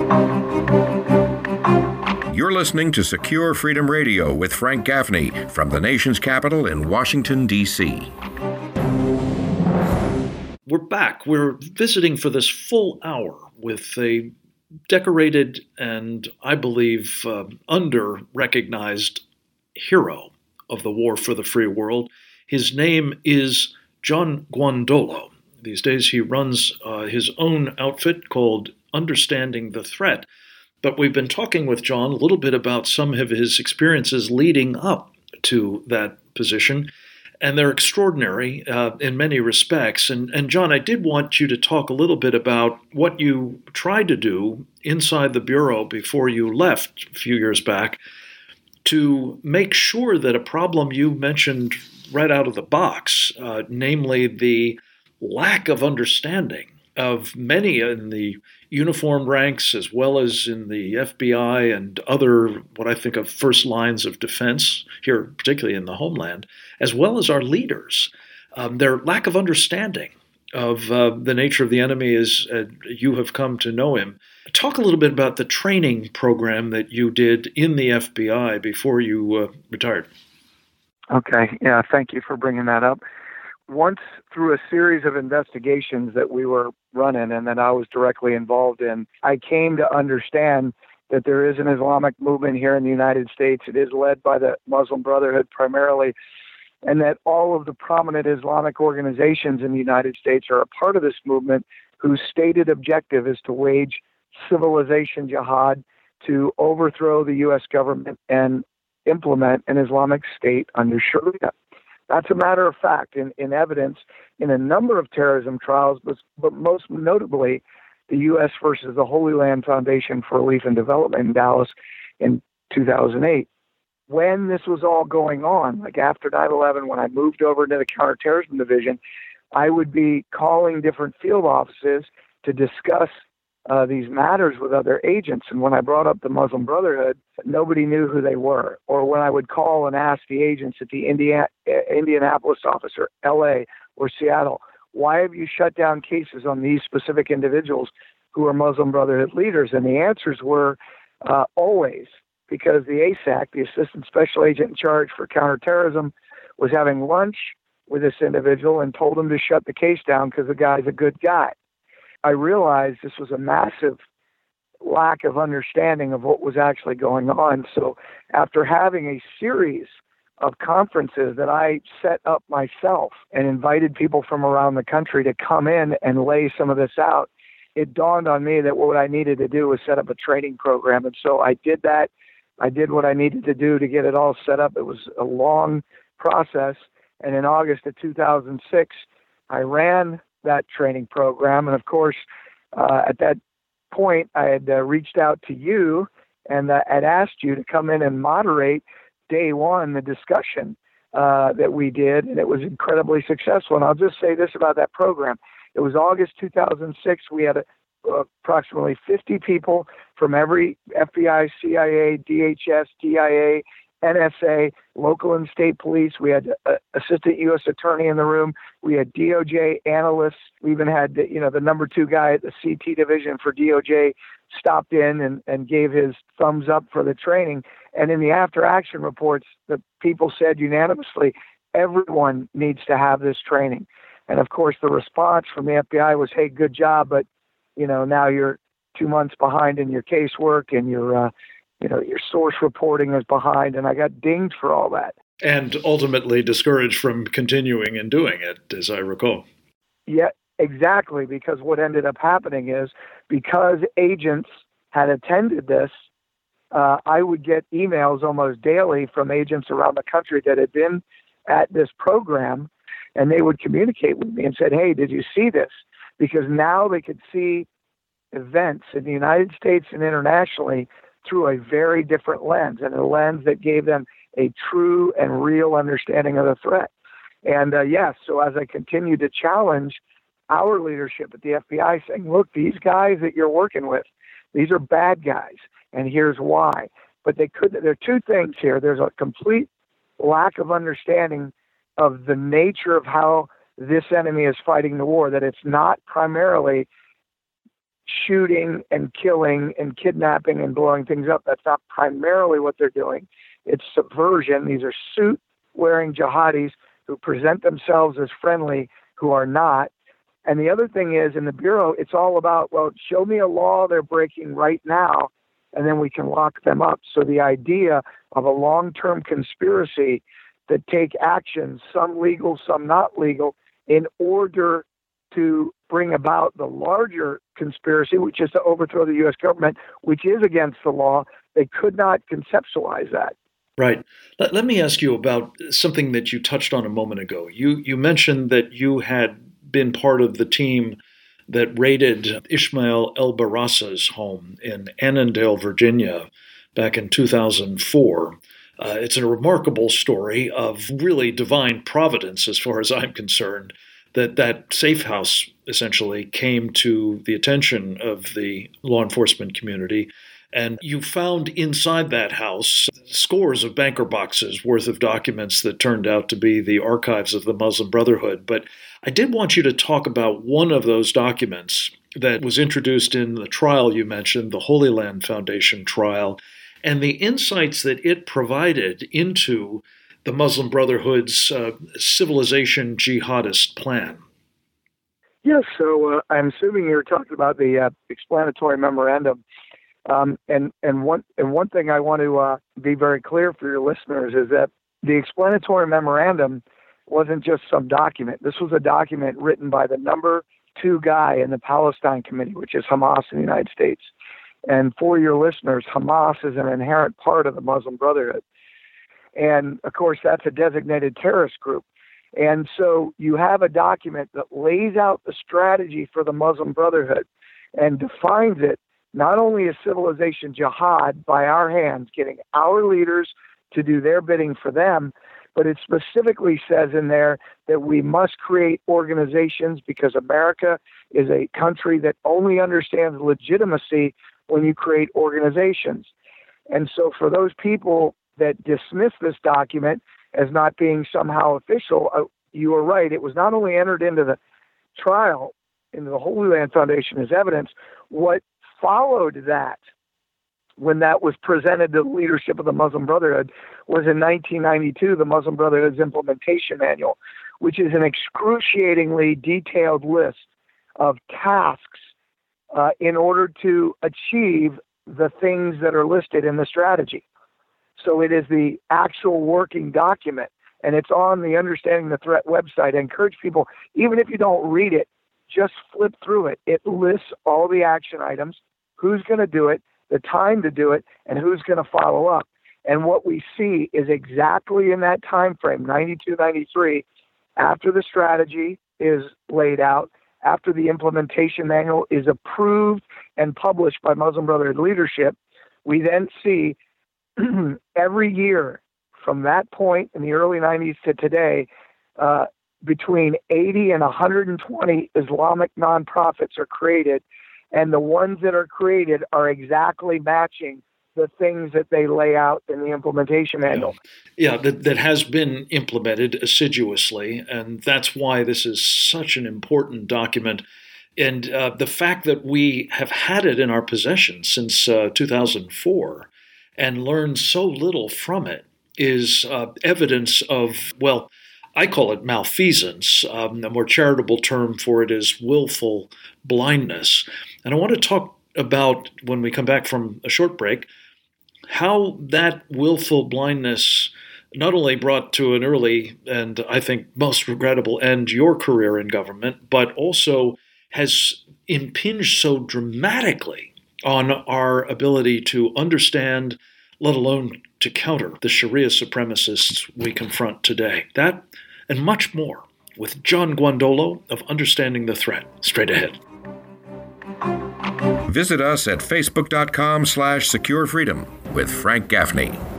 You're listening to Secure Freedom Radio with Frank Gaffney from the nation's capital in Washington, D.C. We're back. We're visiting for this full hour with a decorated and, I believe, under-recognized hero of the war for the free world. His name is John Guandolo. These days he runs his own outfit called Understanding the Threat. But we've been talking with John a little bit about some of his experiences leading up to that position, and they're extraordinary in many respects. And John, I did want you to talk a little bit about what you tried to do inside the Bureau before you left a few years back to make sure that a problem you mentioned right out of the box, namely the lack of understanding of many in the uniformed ranks as well as in the FBI and other what I think of first lines of defense here, particularly in the homeland, as well as our leaders. Their lack of understanding of the nature of the enemy as you have come to know him. Talk a little bit about the training program that you did in the FBI before you retired. Okay. Yeah, thank you for bringing that up. Once through a series of investigations that we were running and that I was directly involved in, I came to understand that there is an Islamic movement here in the United States. It is led by the Muslim Brotherhood primarily, and that all of the prominent Islamic organizations in the United States are a part of this movement whose stated objective is to wage civilization jihad to overthrow the U.S. government and implement an Islamic state under Sharia. That's a matter of fact in evidence in a number of terrorism trials, but most notably the U.S. versus the Holy Land Foundation for Relief and Development in Dallas in 2008. When this was all going on, like after 9/11, when I moved over into the Counterterrorism Division, I would be calling different field offices to discuss these matters with other agents. And when I brought up the Muslim Brotherhood, nobody knew who they were. Or when I would call and ask the agents at the Indianapolis office or LA or Seattle, why have you shut down cases on these specific individuals who are Muslim Brotherhood leaders? And the answers were always because the ASAC, the Assistant Special Agent in Charge for Counterterrorism, was having lunch with this individual and told him to shut the case down because the guy's a good guy. I realized this was a massive lack of understanding of what was actually going on. So after having a series of conferences that I set up myself and invited people from around the country to come in and lay some of this out, it dawned on me that what I needed to do was set up a training program. And so I did that. I did what I needed to do to get it all set up. It was a long process. And in August of 2006, I ran that training program. And of course, at that point, I had reached out to you and had asked you to come in and moderate day one, the discussion that we did. And it was incredibly successful. And I'll just say this about that program. It was August 2006. We had approximately 50 people from every FBI, CIA, DHS, DIA, NSA, local and state police. We had assistant U.S. attorney in the room. We had DOJ analysts. We even had, the number 2 guy at the CT division for DOJ stopped in and gave his thumbs up for the training. And in the after action reports, the people said unanimously, everyone needs to have this training. And of course, the response from the FBI was, hey, good job, but, now you're 2 months behind in your casework and your source reporting is behind, and I got dinged for all that. And ultimately discouraged from continuing and doing it, as I recall. Yeah, exactly, because what ended up happening is because agents had attended this, I would get emails almost daily from agents around the country that had been at this program, and they would communicate with me and said, hey, did you see this? Because now they could see events in the United States and internationally through a very different lens, and a lens that gave them a true and real understanding of the threat. And so as I continued to challenge our leadership at the FBI, saying, look, these guys that you're working with, these are bad guys, and here's why. But there are two things here. There's a complete lack of understanding of the nature of how this enemy is fighting the war, that it's not primarily shooting and killing and kidnapping and blowing things up. That's not primarily what they're doing. It's subversion. These are suit-wearing jihadis who present themselves as friendly, who are not. And the other thing is, in the Bureau, it's all about, well, show me a law they're breaking right now, and then we can lock them up. So the idea of a long-term conspiracy that take actions, some legal, some not legal, in order to bring about the larger conspiracy, which is to overthrow the U.S. government, which is against the law. They could not conceptualize that. Right. Let me ask you about something that you touched on a moment ago. You mentioned that you had been part of the team that raided Ismail el-Barassa's home in Annandale, Virginia, back in 2004. It's a remarkable story of really divine providence, as far as I'm concerned, that safe house essentially came to the attention of the law enforcement community. And you found inside that house scores of banker boxes worth of documents that turned out to be the archives of the Muslim Brotherhood. But I did want you to talk about one of those documents that was introduced in the trial you mentioned, the Holy Land Foundation trial, and the insights that it provided into the Muslim Brotherhood's civilization jihadist plan. Yes, so I'm assuming you're talking about the explanatory memorandum. And one thing I want to be very clear for your listeners is that the explanatory memorandum wasn't just some document. This was a document written by the number 2 guy in the Palestine Committee, which is Hamas in the United States. And for your listeners, Hamas is an inherent part of the Muslim Brotherhood. And, of course, that's a designated terrorist group. And so you have a document that lays out the strategy for the Muslim Brotherhood and defines it not only as civilization jihad by our hands, getting our leaders to do their bidding for them, but it specifically says in there that we must create organizations because America is a country that only understands legitimacy when you create organizations. And so for those people that dismiss this document as not being somehow official, you are right. It was not only entered into the trial, into the Holy Land Foundation as evidence. What followed that, when that was presented to the leadership of the Muslim Brotherhood, was in 1992, the Muslim Brotherhood's implementation manual, which is an excruciatingly detailed list of tasks in order to achieve the things that are listed in the strategy. So it is the actual working document, and it's on the Understanding the Threat website. I encourage people, even if you don't read it, just flip through it. It lists all the action items, who's going to do it, the time to do it, and who's going to follow up. And what we see is exactly in that time frame, 92, 93, after the strategy is laid out, after the implementation manual is approved and published by Muslim Brotherhood leadership, we then see every year from that point in the early 90s to today, between 80 and 120 Islamic nonprofits are created, and the ones that are created are exactly matching the things that they lay out in the implementation manual. Yeah, that has been implemented assiduously, and that's why this is such an important document. And the fact that we have had it in our possession since 2004 and learned so little from it is evidence of, well, I call it malfeasance. A more charitable term for it is willful blindness. And I want to talk about, when we come back from a short break, how that willful blindness not only brought to an early and I think most regrettable end your career in government, but also has impinged so dramatically on our ability to understand, let alone to counter the Sharia supremacists we confront today. That and much more with John Guandolo of Understanding the Threat. Straight ahead. Visit us at facebook.com/securefreedom with Frank Gaffney.